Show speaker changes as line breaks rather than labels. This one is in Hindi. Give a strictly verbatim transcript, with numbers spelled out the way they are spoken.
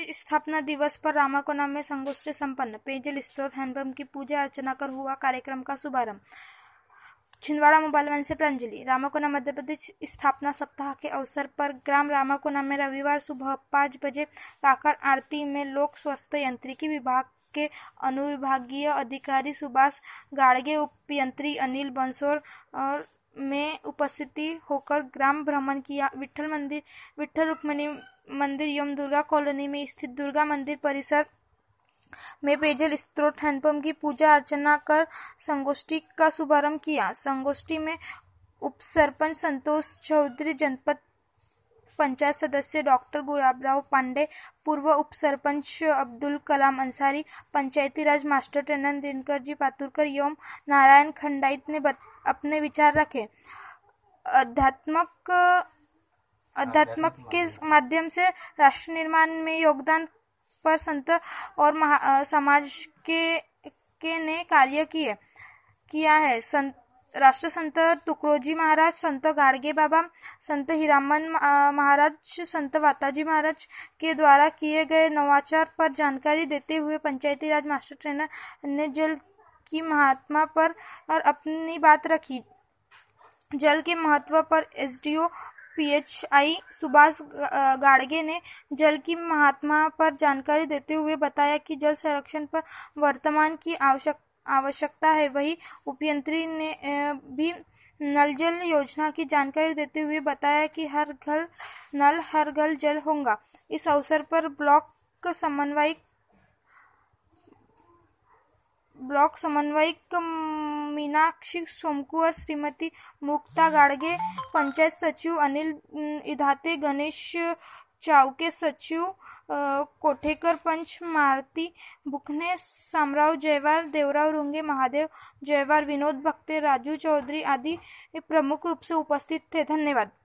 स्थापना दिवस पर रामाकोना में संगोष्ठी संपन्न। पेयजल स्रोत हैंडपंप की पूजा अर्चना कर हुआ कार्यक्रम का शुभारंभ। छिंदवाड़ा मोबाइल वन से प्रांजलि। रामाकोना मध्य प्रदेश स्थापना सप्ताह के अवसर पर ग्राम रामाकोना में रविवार सुबह पाँच बजे काकड़ आरती में लोक स्वास्थ्य यांत्रिकी विभाग के अनुविभागीय अधिकारी सुभाष गाड़गे, उपयंत्री अनिल बंसोर और में उपस्थिति होकर ग्राम भ्रमण किया। विठ्ठल मंदिर विठ्ठल रुक्मिणी मंदिर एवं दुर्गा कॉलोनी में स्थित दुर्गा मंदिर परिसर में पेयजल स्रोत हैंडपंप की पूजा अर्चना कर संगोष्ठी का शुभारंभ किया। संगोष्ठी में उप सरपंच संतोष चौधरी, जनपद पंचायत सदस्य डॉक्टर गुलाबराव पांडे, पूर्व उप सरपंच अब्दुल कलाम अंसारी, पंचायती राज मास्टर ट्रेनर दिनकर जी पातुरकर एवं नारायण खंडाइत ने अपने विचार रखे। अध्यात्मक अध्यात्मक के माध्यम से राष्ट्र निर्माण में योगदान पर संत और महा, समाज के के ने कार्य किए किया है। संत राष्ट्र संत तुकडोजी महाराज, संत गाडगे बाबा, संत हीरामन महाराज, संत वाताजी महाराज के द्वारा किए गए नवाचार पर जानकारी देते हुए पंचायती राज मास्टर ट्रेनर ने जल की महात्मा पर और अपनी बात रखी। जल के महत्व पर एसडीओ पीएचआई सुभाष गाड़गे ने जल की महात्मा पर जानकारी देते हुए बताया कि जल संरक्षण पर वर्तमान की आवश्यक आवश्यकता है। वही उपयंत्री ने भी नल जल योजना की जानकारी देते हुए बताया कि हर घर नल हर घर जल होगा। इस अवसर पर ब्लॉक समन्वयक ब्लॉक समन्वयक मीनाक्षी सोमकू और श्रीमती मुक्ता गाड़गे, पंचायत सचिव अनिल इधाते, गणेश चावके, सचिव कोठेकर, पंच मारुति बुकने, सामराव जयवार, देवराव रुंगे, महादेव जयवार, विनोद भक्ते, राजू चौधरी आदि प्रमुख रूप से उपस्थित थे। धन्यवाद।